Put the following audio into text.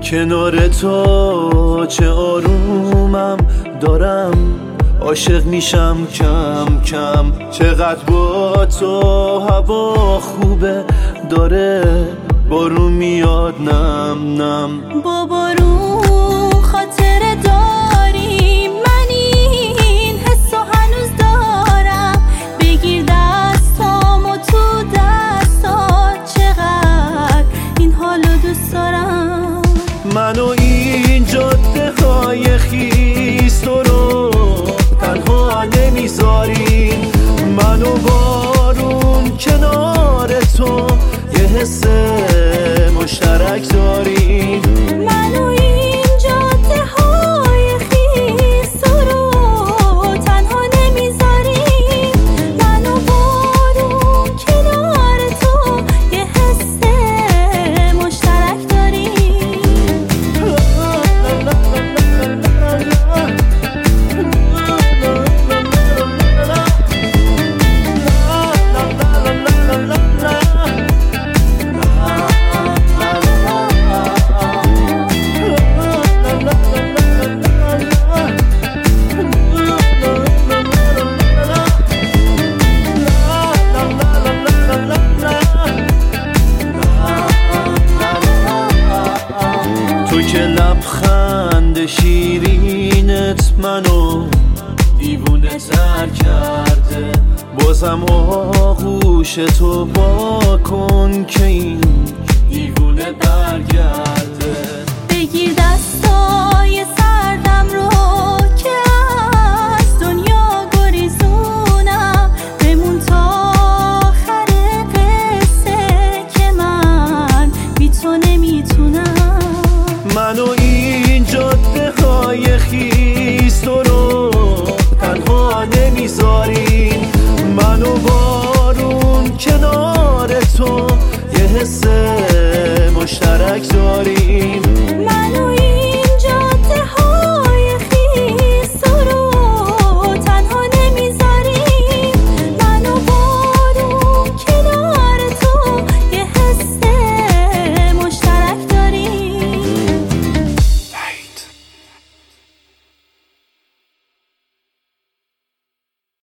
کنار تو چه آرومم دارم، عاشق میشم کم کم. چقدر با تو هوا خوبه، داره بارون میاد نم نم. با بارون خاطره داری، من این حسو هنوز دارم. بگیر دستامو تو دستات، چقدر این حالو دوست دارم. منو این جاده های خیس تو رو تنها نمیذاری، منو بارون کنار تو یه حس مشترک داریم. منو این جاده های خیس تو رو تنها نمیذاری، منو بارون کنار تو یه حس مشترک داریم. تو که لبخند شیرینت منو دیوونه تر کرده، بازم آغوش تو با کن که این دیوونه برگرده.